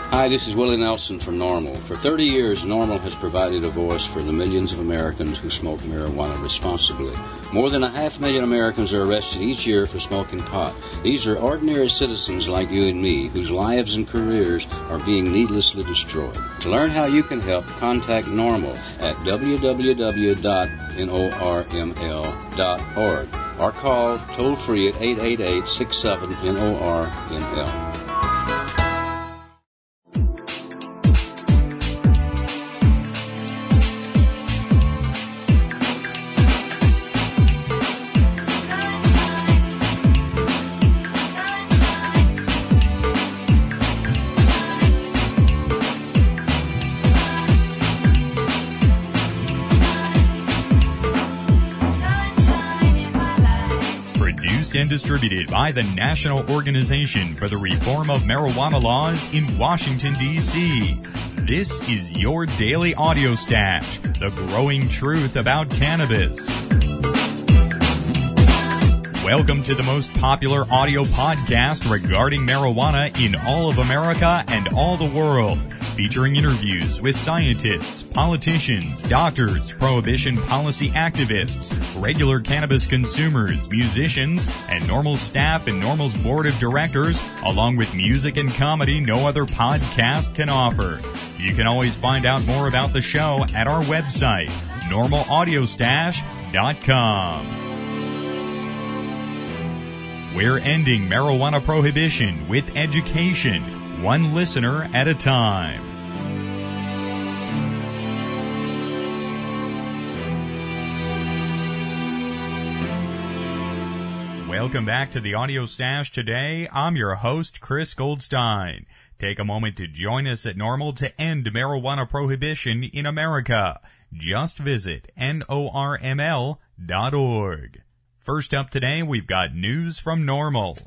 Hi, this is Willie Nelson for NORML. For 30 years, NORML has provided a voice for the millions of Americans who smoke marijuana responsibly. More than 500,000 Americans are arrested each year for smoking pot. These are ordinary citizens like you and me whose lives and careers are being needlessly destroyed. To learn how you can help, contact NORML at www.norml.org or call toll-free at 888-67-NORML. And distributed by the National Organization for the Reform of Marijuana Laws in Washington, D.C. This is your daily audio stash, the growing truth about cannabis. Welcome to the most popular audio podcast regarding marijuana in all of America and all the world, featuring interviews with scientists, politicians, doctors, prohibition policy activists, regular cannabis consumers, musicians, and NORML staff and NORML's board of directors, along with music and comedy no other podcast can offer. You can always find out more about the show at our website, normalaudiostash.com. We're ending marijuana prohibition with education, one listener at a time. Welcome back to the Audio Stash today. I'm your host, Chris Goldstein. Take a moment to join us at NORML to end marijuana prohibition in America. Just visit norml.org. First up today, we've got news from NORML.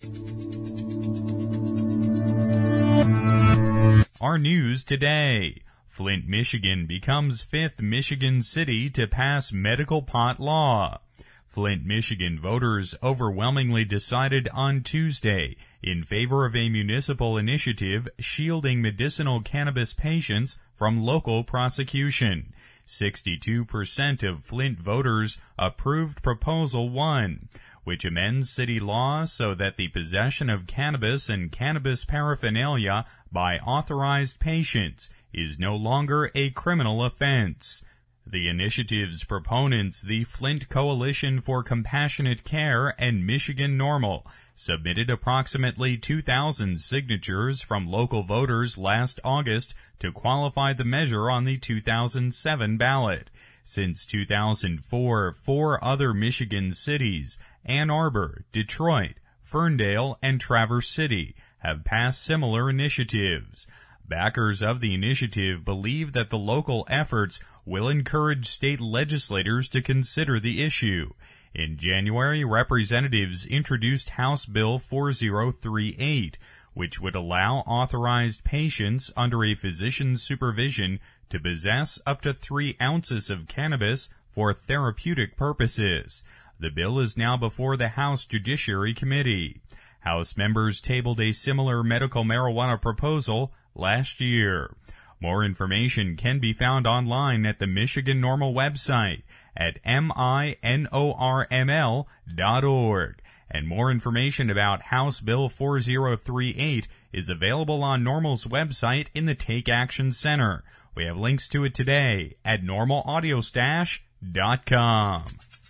Our news today. Flint, Michigan becomes 5th Michigan city to pass medical pot law. Flint, Michigan voters overwhelmingly decided on Tuesday in favor of a municipal initiative shielding medicinal cannabis patients from local prosecution. 62% of Flint voters approved Proposal 1, which amends city law so that the possession of cannabis and cannabis paraphernalia by authorized patients is no longer a criminal offense. The initiative's proponents, the Flint Coalition for Compassionate Care and Michigan NORML, submitted approximately 2,000 signatures from local voters last August to qualify the measure on the 2007 ballot. Since 2004, 4 other Michigan cities, Ann Arbor, Detroit, Ferndale, and Traverse City, have passed similar initiatives. Backers of the initiative believe that the local efforts will encourage state legislators to consider the issue. In January, representatives introduced House Bill 4038, which would allow authorized patients under a physician's supervision to possess up to 3 ounces of cannabis for therapeutic purposes. The bill is now before the House Judiciary Committee. House members tabled a similar medical marijuana proposal last year. More information can be found online at the Michigan NORML website at minorml.org. And more information about House Bill 4038 is available on NORML's website in the Take Action Center. We have links to it today at normalaudiostash.com.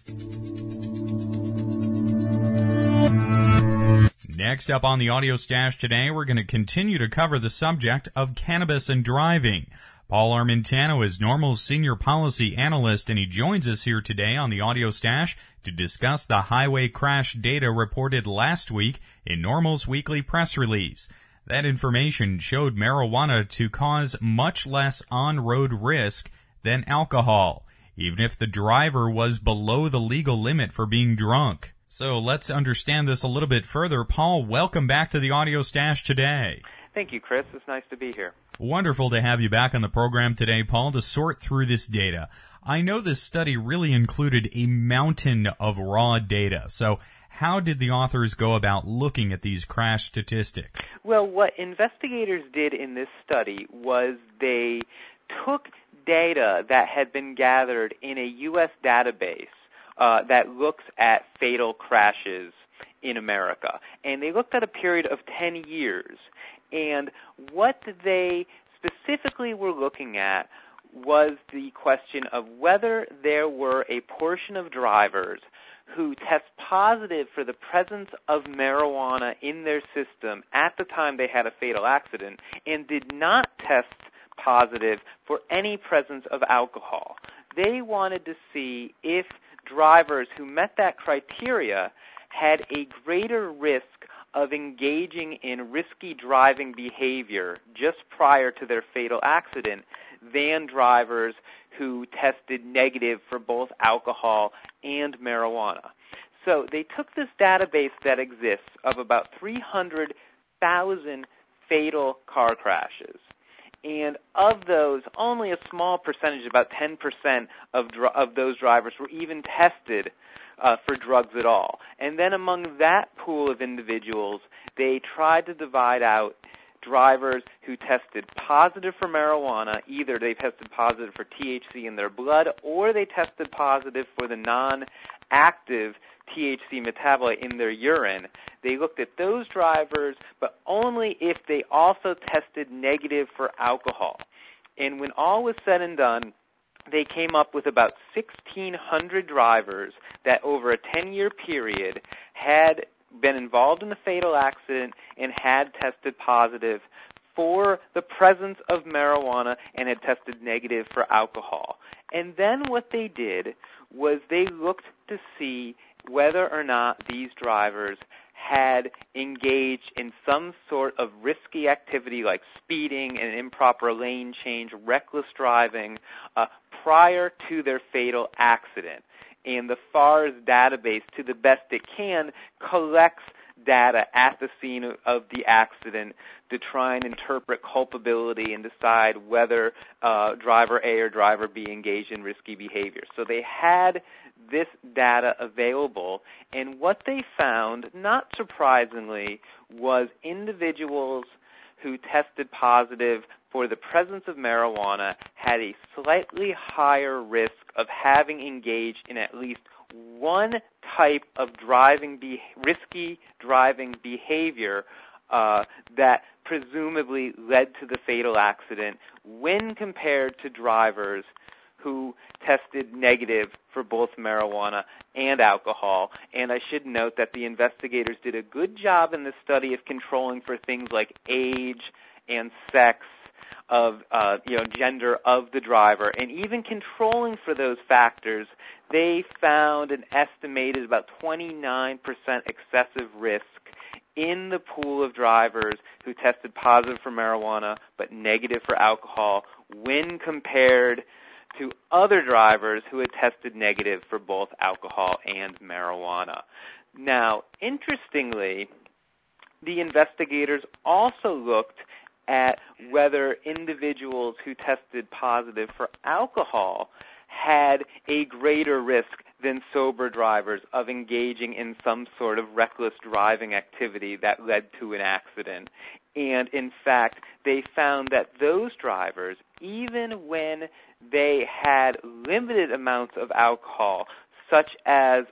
Next up on the Audio Stash today, we're going to continue to cover the subject of cannabis and driving. Paul Armentano is NORML's senior policy analyst, and he joins us here today on the Audio Stash to discuss the highway crash data reported last week in NORML's weekly press release. That information showed marijuana to cause much less on-road risk than alcohol, even if the driver was below the legal limit for being drunk. So let's understand this a little bit further. Paul, welcome back to the Audio Stash today. Thank you, Chris. It's nice to be here. Wonderful to have you back on the program today, Paul, to sort through this data. I know this study really included a mountain of raw data. So How did the authors go about looking at these crash statistics? Well, what investigators did in this study was they took data that had been gathered in a U.S. database that looks at fatal crashes in America. And they looked at a period of 10 years. And what they specifically were looking at was the question of whether there were a portion of drivers who test positive for the presence of marijuana in their system at the time they had a fatal accident and did not test positive for any presence of alcohol. They wanted to see if drivers who met that criteria had a greater risk of engaging in risky driving behavior just prior to their fatal accident than drivers who tested negative for both alcohol and marijuana. So they took this database that exists of about 300,000 fatal car crashes. And of those, only a small percentage, about 10% of those drivers were even tested for drugs at all. And then among that pool of individuals, they tried to divide out drivers who tested positive for marijuana. Either they tested positive for THC in their blood or they tested positive for the non-active THC metabolite in their urine. They looked at those drivers, but only if they also tested negative for alcohol. And when all was said and done, they came up with about 1,600 drivers that over a 10-year period had been involved in the fatal accident and had tested positive for the presence of marijuana and had tested negative for alcohol. And then what they did was they looked to see whether or not these drivers had engaged in some sort of risky activity like speeding and improper lane change, reckless driving, prior to their fatal accident. And the FARS database, to the best it can, collects data at the scene of the accident to try and interpret culpability and decide whether driver A or driver B engaged in risky behavior. So they had this data available, and what they found, not surprisingly, was individuals who tested positive for the presence of marijuana had a slightly higher risk of having engaged in at least one type of risky driving behavior that presumably led to the fatal accident when compared to drivers who tested negative for both marijuana and alcohol. And I should note that the investigators did a good job in this study of controlling for things like age and sex, of gender of the driver, and even controlling for those factors. They found an estimated about 29% excessive risk in the pool of drivers who tested positive for marijuana but negative for alcohol when compared to other drivers who had tested negative for both alcohol and marijuana. Now, interestingly, the investigators also looked at whether individuals who tested positive for alcohol had a greater risk than sober drivers of engaging in some sort of reckless driving activity that led to an accident. And in fact, they found that those drivers, even when they had limited amounts of alcohol, such as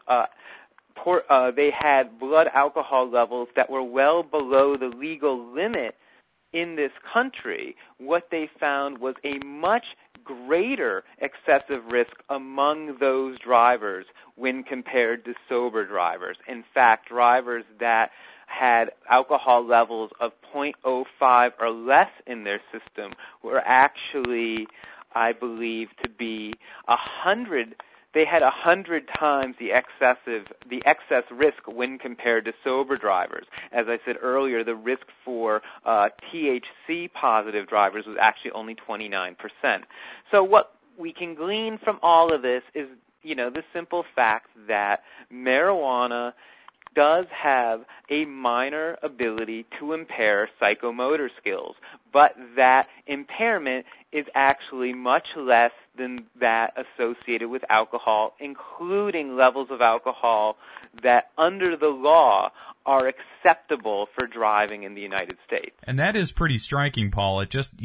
they had blood alcohol levels that were well below the legal limit in this country, what they found was a much greater excessive risk among those drivers when compared to sober drivers. In fact, drivers that had alcohol levels of 0.05 or less in their system were actually, I believe, to be 100. They had 100 times the excess risk when compared to sober drivers. As I said earlier, the risk for THC positive drivers was actually only 29%. So what we can glean from all of this is, the simple fact that marijuana does have a minor ability to impair psychomotor skills, but that impairment is actually much less than that associated with alcohol, including levels of alcohol that under the law are acceptable for driving in the United States. And that is pretty striking, Paul. At just,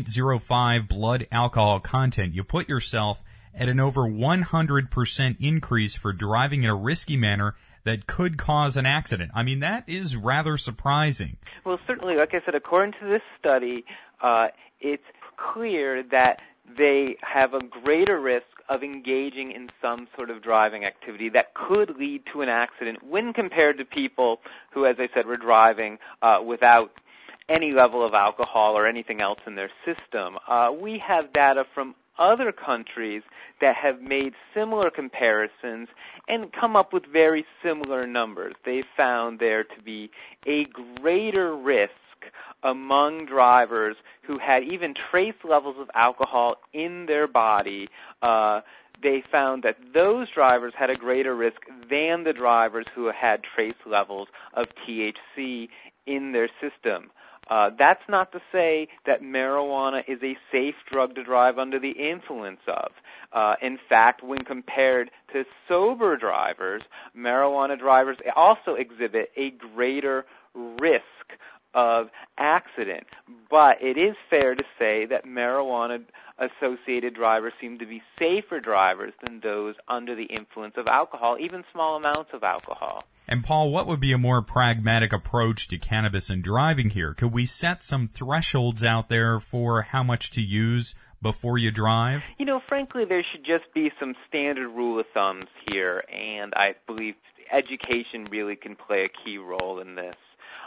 0.05 blood alcohol content, you put yourself at an over 100% increase for driving in a risky manner that could cause an accident. I mean, that is rather surprising. Well, certainly, like I said, according to this study, it's clear that they have a greater risk of engaging in some sort of driving activity that could lead to an accident when compared to people who, as I said, were driving without any level of alcohol or anything else in their system. We have data from other countries that have made similar comparisons and come up with very similar numbers. They found there to be a greater risk among drivers who had even trace levels of alcohol in their body. They found that those drivers had a greater risk than the drivers who had trace levels of THC in their system. That's not to say that marijuana is a safe drug to drive under the influence of. In fact, when compared to sober drivers, marijuana drivers also exhibit a greater risk of accident. But it is fair to say that marijuana-associated drivers seem to be safer drivers than those under the influence of alcohol, even small amounts of alcohol. And Paul, what would be a more pragmatic approach to cannabis and driving here? Could we set some thresholds out there for how much to use before you drive? Frankly, there should just be some standard rule of thumbs here, and I believe education really can play a key role in this.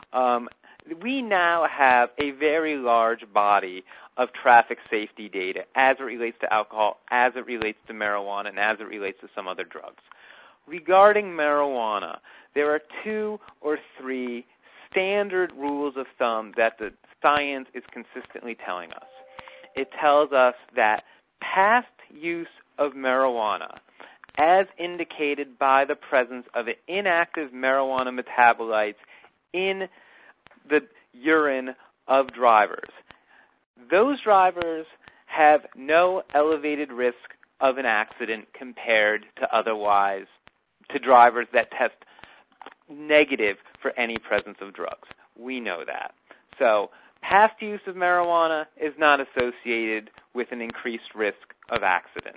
We now have a very large body of traffic safety data as it relates to alcohol, as it relates to marijuana, and as it relates to some other drugs. Regarding marijuana, there are 2 or 3 standard rules of thumb that the science is consistently telling us. It tells us that past use of marijuana, as indicated by the presence of inactive marijuana metabolites in the urine of drivers, those drivers have no elevated risk of an accident compared to drivers that test negative for any presence of drugs. We know that. So past use of marijuana is not associated with an increased risk of accident.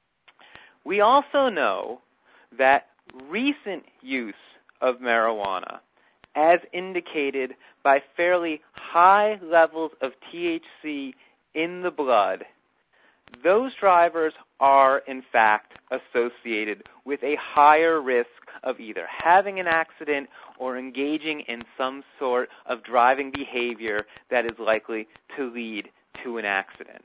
We also know that recent use of marijuana, as indicated by fairly high levels of THC in the blood, those drivers are, in fact, associated with a higher risk of either having an accident or engaging in some sort of driving behavior that is likely to lead to an accident.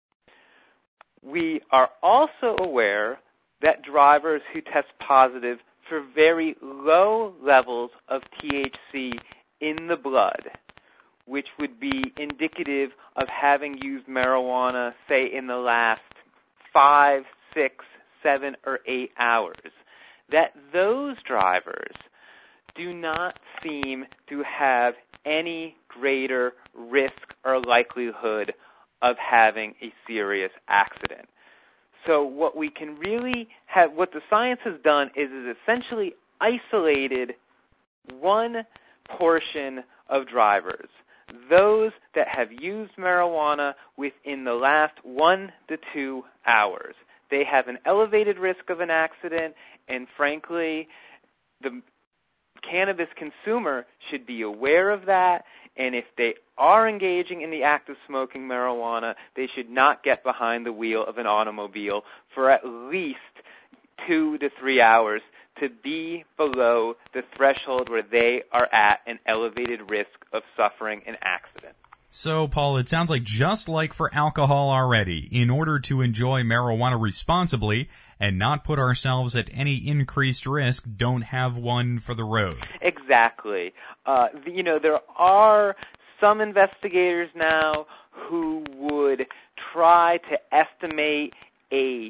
We are also aware that drivers who test positive for very low levels of THC in the blood, which would be indicative of having used marijuana, say, in the last 5, 6, 7, or 8 hours, that those drivers do not seem to have any greater risk or likelihood of having a serious accident. So what we can really have, what the science has done is essentially isolated one portion of drivers, those that have used marijuana within the last 1 to 2 hours. They have an elevated risk of an accident, and frankly, the cannabis consumer should be aware of that, and if they are engaging in the act of smoking marijuana, they should not get behind the wheel of an automobile for at least 2 to 3 hours to be below the threshold where they are at an elevated risk of suffering an accident. So, Paul, it sounds like just like for alcohol already, in order to enjoy marijuana responsibly and not put ourselves at any increased risk, don't have one for the road. Exactly. There are some investigators now who would try to estimate a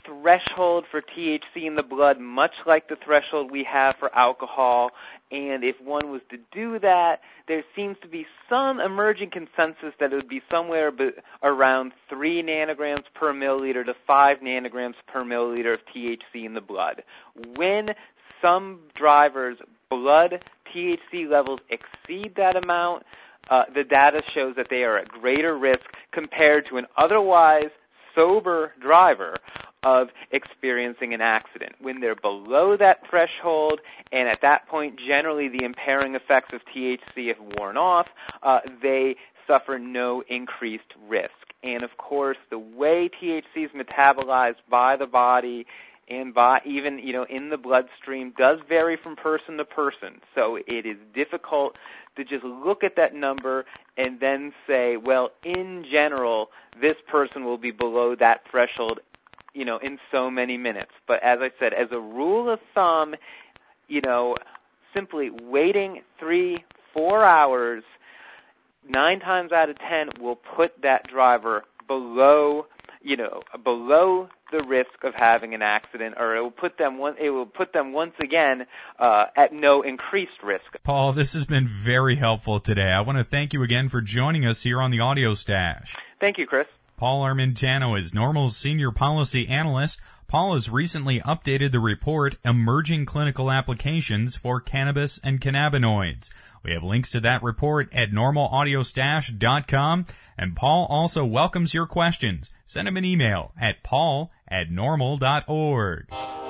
threshold for THC in the blood, much like the threshold we have for alcohol. And if one was to do that, there seems to be some emerging consensus that it would be somewhere around 3 nanograms per milliliter to 5 nanograms per milliliter of THC in the blood. When some drivers' blood THC levels exceed that amount, the data shows that they are at greater risk compared to an otherwise sober driver of experiencing an accident. When they're below that threshold, and at that point generally the impairing effects of THC have worn off, they suffer no increased risk. And of course, the way THC is metabolized by the body and by even, in the bloodstream does vary from person to person. So it is difficult to just look at that number and then say, well, in general, this person will be below that threshold, in so many minutes. But as I said, as a rule of thumb, simply waiting 3-4 hours, 9 times out of 10 will put that driver below the risk of having an accident, or it will put them once again at no increased risk. Paul, this has been very helpful today. I want to thank you again for joining us here on the Audio Stash. Thank you, Chris. Paul Armentano is NORML's Senior Policy Analyst. Paul has recently updated the report, Emerging Clinical Applications for Cannabis and Cannabinoids. We have links to that report at normalaudiostash.com, and Paul also welcomes your questions. Send him an email at paul@normal.org.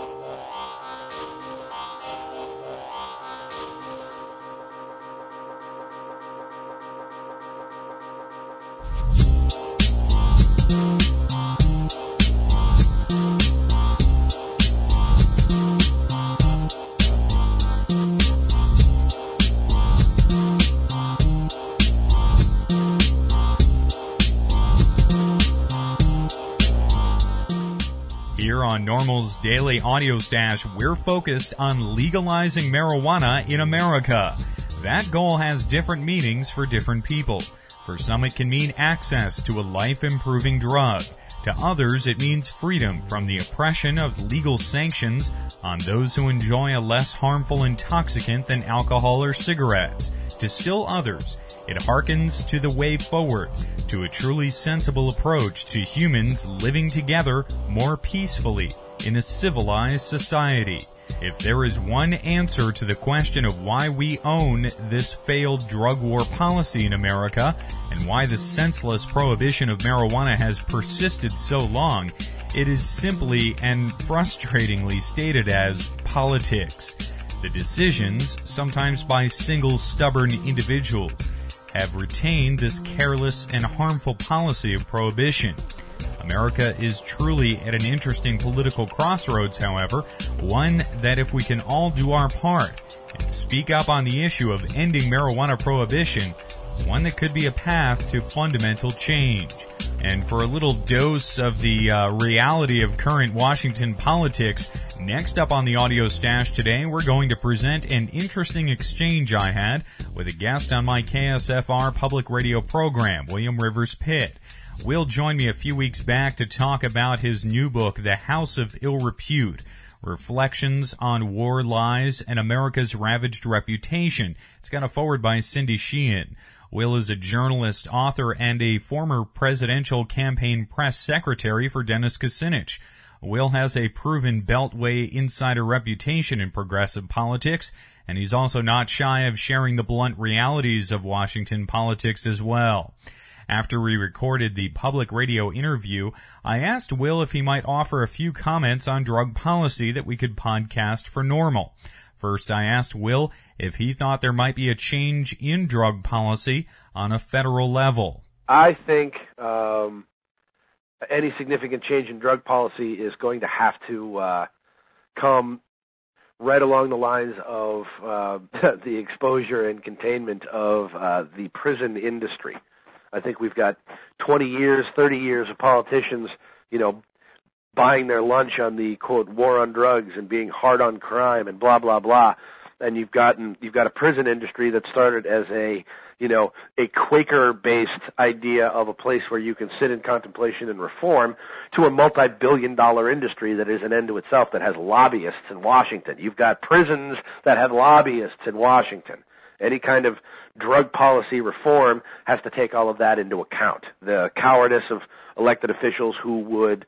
Here on NORML's Daily Audio Stash, we're focused on legalizing marijuana in America. That goal has different meanings for different people. For some, it can mean access to a life-improving drug. To others, it means freedom from the oppression of legal sanctions on those who enjoy a less harmful intoxicant than alcohol or cigarettes. To still others, it harkens to the way forward, to a truly sensible approach to humans living together more peacefully in a civilized society. If there is one answer to the question of why we own this failed drug war policy in America and why the senseless prohibition of marijuana has persisted so long, it is simply and frustratingly stated as politics. The decisions, sometimes by single stubborn individuals, have retained this careless and harmful policy of prohibition. America is truly at an interesting political crossroads, however, one that if we can all do our part and speak up on the issue of ending marijuana prohibition, one that could be a path to fundamental change. And for a little dose of the reality of current Washington politics, next up on the Audio Stash today, we're going to present an interesting exchange I had with a guest on my KSFR public radio program, William Rivers Pitt. Will joined me a few weeks back to talk about his new book, The House of Ill Repute, Reflections on War Lies and America's Ravaged Reputation. It's got a foreword by Cindy Sheehan. Will is a journalist, author, and a former presidential campaign press secretary for Dennis Kucinich. Will has a proven Beltway insider reputation in progressive politics, and he's also not shy of sharing the blunt realities of Washington politics as well. After we recorded the public radio interview, I asked Will if he might offer a few comments on drug policy that we could podcast for NORML. First, I asked Will if he thought there might be a change in drug policy on a federal level. I think any significant change in drug policy is going to have to come right along the lines of the exposure and containment of the prison industry. I think we've got 20 years, 30 years of politicians, buying their lunch on the, quote, war on drugs and being hard on crime and blah, blah, blah. and you've got a prison industry that started as a Quaker-based idea of a place where you can sit in contemplation and reform, to a multi-billion-dollar industry that is an end to itself, that has lobbyists in Washington. You've got prisons that have lobbyists in Washington. Any kind of drug policy reform has to take all of that into account. The cowardice of elected officials who would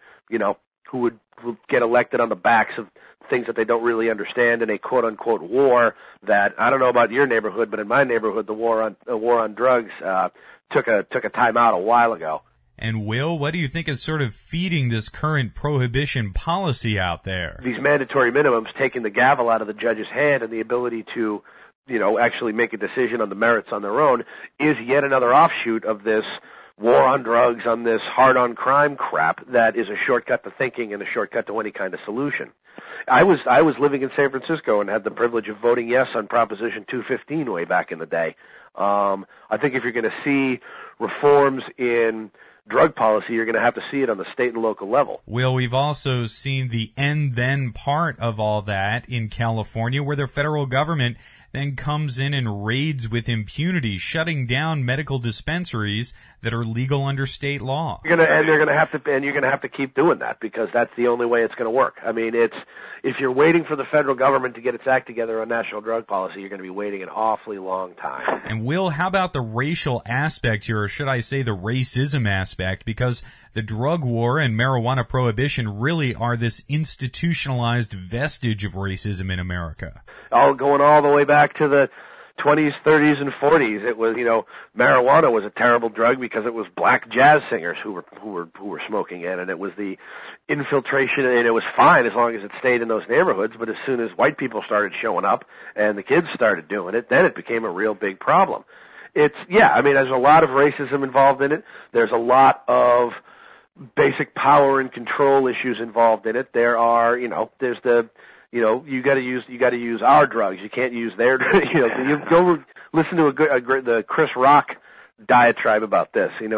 get elected on the backs of things that they don't really understand in a quote-unquote war that, I don't know about your neighborhood, but in my neighborhood, the war on drugs took a time out a while ago. And Will, what do you think is sort of feeding this current prohibition policy out there? These mandatory minimums taking the gavel out of the judge's hand and the ability to actually make a decision on the merits on their own is yet another offshoot of this war on drugs, on this hard-on crime crap that is a shortcut to thinking and a shortcut to any kind of solution. I was living in San Francisco and had the privilege of voting yes on Proposition 215 way back in the day. I think if you're going to see reforms in drug policy, you're going to have to see it on the state and local level. Will, we've also seen the and-then part of all that in California, where the federal government then comes in and raids with impunity, shutting down medical dispensaries that are legal under state law. You're going to have to keep doing that, because that's the only way it's going to work. I mean, if you're waiting for the federal government to get its act together on national drug policy, you're going to be waiting an awfully long time. And Will, how about the racial aspect here, or should I say the racism aspect? Because the drug war and marijuana prohibition really are this institutionalized vestige of racism in America. Going all the way back to the 20s, 30s, and 40s. It was, marijuana was a terrible drug because it was black jazz singers who were smoking it, and it was the infiltration, and it was fine as long as it stayed in those neighborhoods. But as soon as white people started showing up and the kids started doing it, then it became a real big problem. There's a lot of racism involved in it. There's a lot of basic power and control issues involved in it. There are, there's the, you got to use our drugs. You can't use their. You go listen to the Chris Rock diatribe about this. You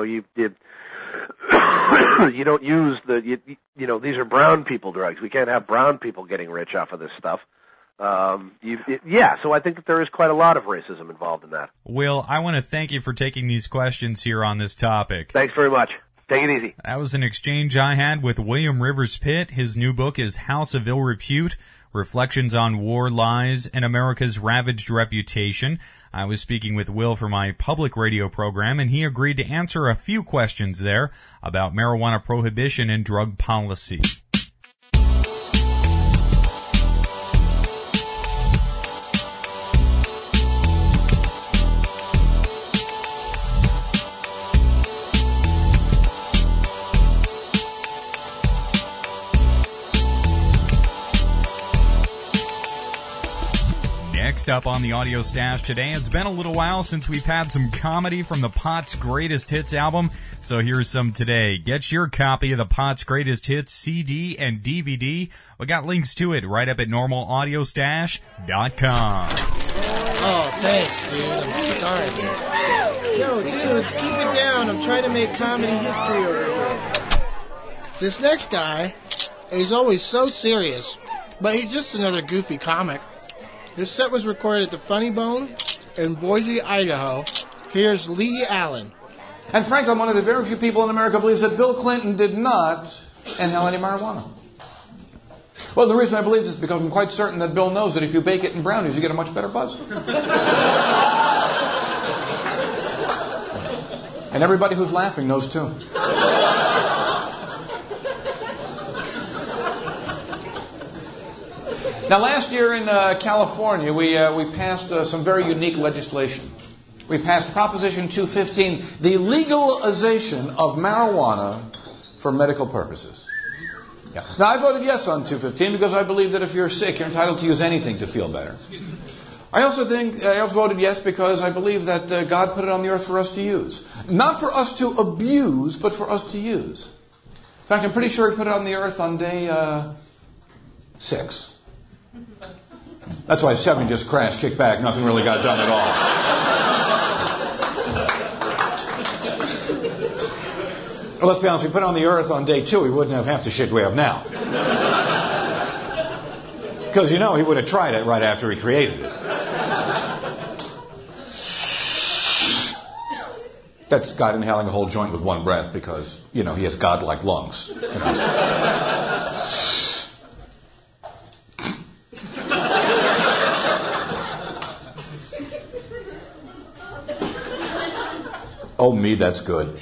don't use these are brown people drugs. We can't have brown people getting rich off of this stuff. So I think that there is quite a lot of racism involved in that. Will, I want to thank you for taking these questions here on this topic. Thanks very much. Take it easy. That was an exchange I had with William Rivers Pitt. His new book is House of Ill Repute, Reflections on War, Lies, and America's Ravaged Reputation. I was speaking with Will for my public radio program, and he agreed to answer a few questions there about marijuana prohibition and drug policy. Next up on the Audio Stash today, it's been a little while since we've had some comedy from the Pot's Greatest Hits album, so here's some today. Get your copy of the Pot's Greatest Hits CD and DVD. We got links to it right up at normalaudiostash.com. Oh, thanks, dude. I'm starving. Yo, dude, let's keep it down. I'm trying to make comedy history over here. This next guy, he's always so serious, but he's just another goofy comic. This set was recorded at the Funny Bone in Boise, Idaho. Here's Lee Allen. And frankly, I'm one of the very few people in America who believes that Bill Clinton did not inhale any marijuana. Well, the reason I believe this is because I'm quite certain that Bill knows that if you bake it in brownies, you get a much better buzz. And everybody who's laughing knows too. Now, last year in California, we passed some very unique legislation. We passed Proposition 215, the legalization of marijuana for medical purposes. Yeah. Now, I voted yes on 215 because I believe that if you're sick, you're entitled to use anything to feel better. I also voted yes because I believe that God put it on the earth for us to use. Not for us to abuse, but for us to use. In fact, I'm pretty sure He put it on the earth on day 6. That's why 7 just crashed, kicked back, nothing really got done at all. Well, let's be honest, if we put it on the earth on day 2, we wouldn't have half the shit we have now. Because, he would have tried it right after he created it. That's God inhaling a whole joint with one breath because, he has God-like lungs. Oh, me, that's good.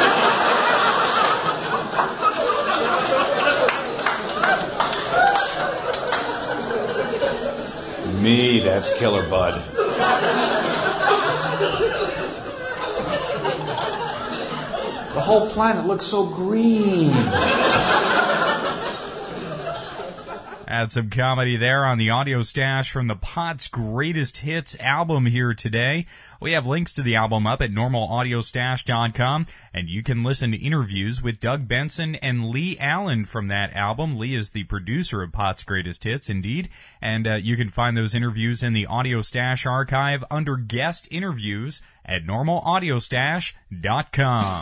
Me, that's killer, bud. The whole planet looks so green. Had some comedy there on the audio stash from the Pot's Greatest Hits album here today. We have links to the album up at normalaudiostash.com, and you can listen to interviews with Doug Benson and Lee Allen from that album. Lee is the producer of Pot's Greatest Hits, indeed, and you can find those interviews in the Audio Stash archive under Guest Interviews at normalaudiostash.com.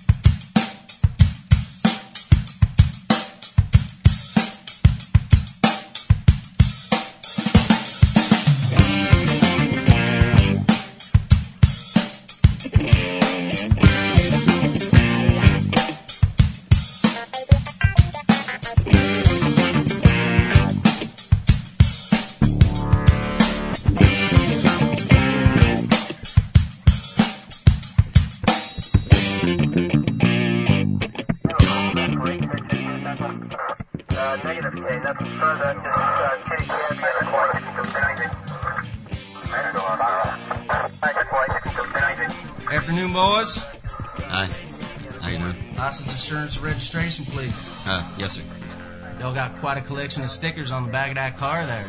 Afternoon, boys. Hi. How you doing? License, insurance, and registration, please. Yes, sir. Y'all got quite a collection of stickers on the back of that car there.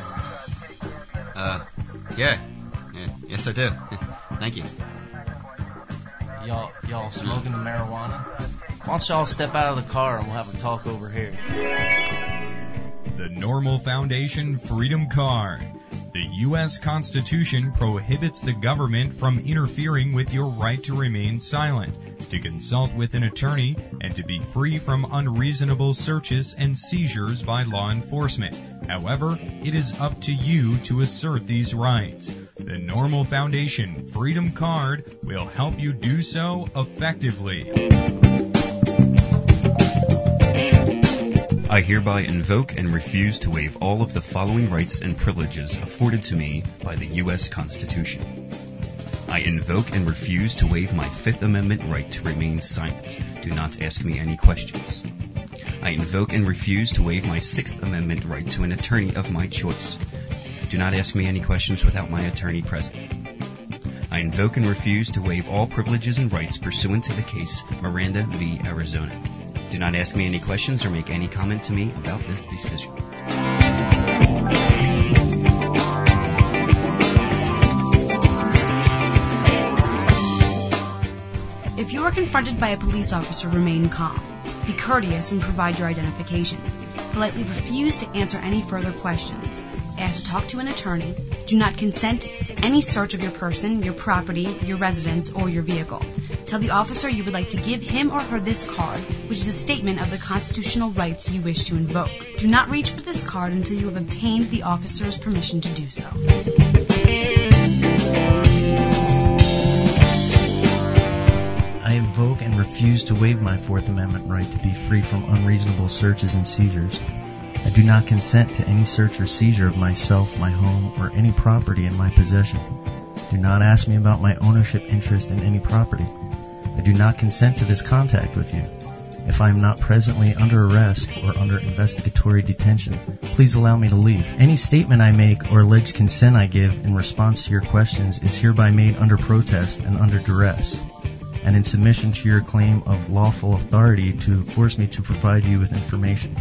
Yeah. Yes, I do. Thank you. Y'all smoking the marijuana? Why don't y'all step out of the car and we'll have a talk over here. The Normal Foundation Freedom Card. The U.S. Constitution prohibits the government from interfering with your right to remain silent, to consult with an attorney, and to be free from unreasonable searches and seizures by law enforcement. However, it is up to you to assert these rights. The Normal Foundation Freedom Card will help you do so effectively. I hereby invoke and refuse to waive all of the following rights and privileges afforded to me by the U.S. Constitution. I invoke and refuse to waive my Fifth Amendment right to remain silent. Do not ask me any questions. I invoke and refuse to waive my Sixth Amendment right to an attorney of my choice. Do not ask me any questions without my attorney present. I invoke and refuse to waive all privileges and rights pursuant to the case Miranda v. Arizona. Do not ask me any questions or make any comment to me about this decision. If you are confronted by a police officer, remain calm. Be courteous and provide your identification. Politely refuse to answer any further questions. Ask to talk to an attorney. Do not consent to any search of your person, your property, your residence, or your vehicle. Tell the officer you would like to give him or her this card, which is a statement of the constitutional rights you wish to invoke. Do not reach for this card until you have obtained the officer's permission to do so. I invoke and refuse to waive my Fourth Amendment right to be free from unreasonable searches and seizures. I do not consent to any search or seizure of myself, my home, or any property in my possession. Do not ask me about my ownership interest in any property. I do not consent to this contact with you. If I am not presently under arrest or under investigatory detention, please allow me to leave. Any statement I make or alleged consent I give in response to your questions is hereby made under protest and under duress, and in submission to your claim of lawful authority to force me to provide you with information.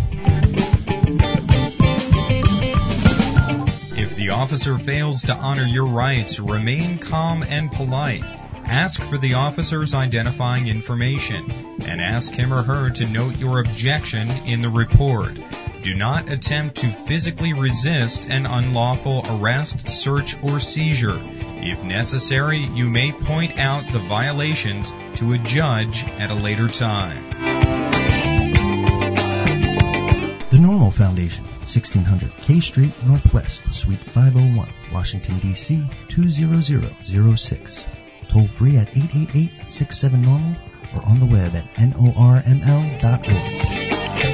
If the officer fails to honor your rights, remain calm and polite. Ask for the officer's identifying information, and ask him or her to note your objection in the report. Do not attempt to physically resist an unlawful arrest, search, or seizure. If necessary, you may point out the violations to a judge at a later time. The Normal Normal Foundation, 1600 K Street Northwest, Suite 501, Washington, D.C. 20006. Toll free at 888-67-NORMAL or on the web at norml.org.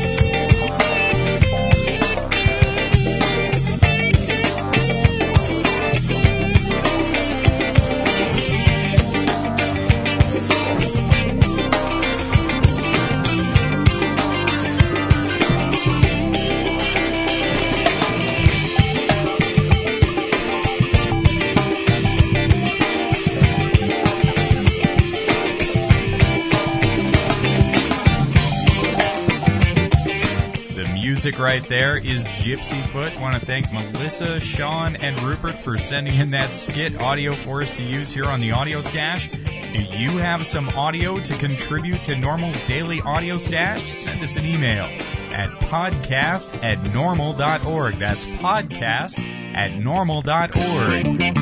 Music right there is Gypsy Foot. Want to thank Melissa, Sean, and Rupert for sending in that skit audio for us to use here on the Audio Stash. Do you have some audio to contribute to Normal's daily audio stash? Send us an email at podcast@normal.org. That's podcast@normal.org.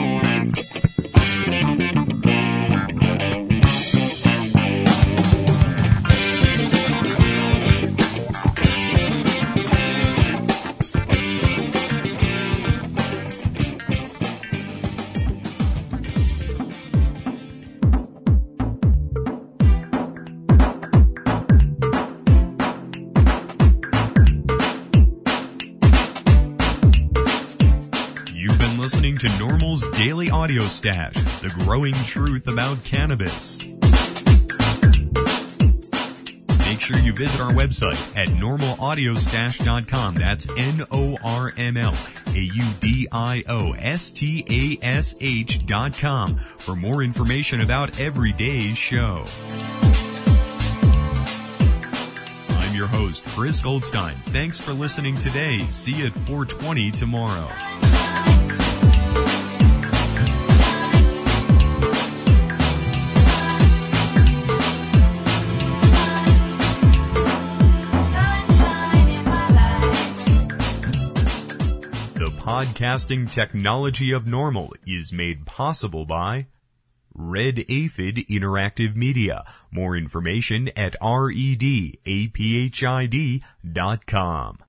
To Normal's Daily Audio Stash, the growing truth about cannabis. Make sure you visit our website at normalaudiostash.com. That's NORMLAUDIOSTASH.com for more information about every day's show. I'm your host, Chris Goldstein. Thanks for listening today. See you at 4:20 tomorrow. Podcasting technology of Normal is made possible by Red Aphid Interactive Media. More information at redapphid.com.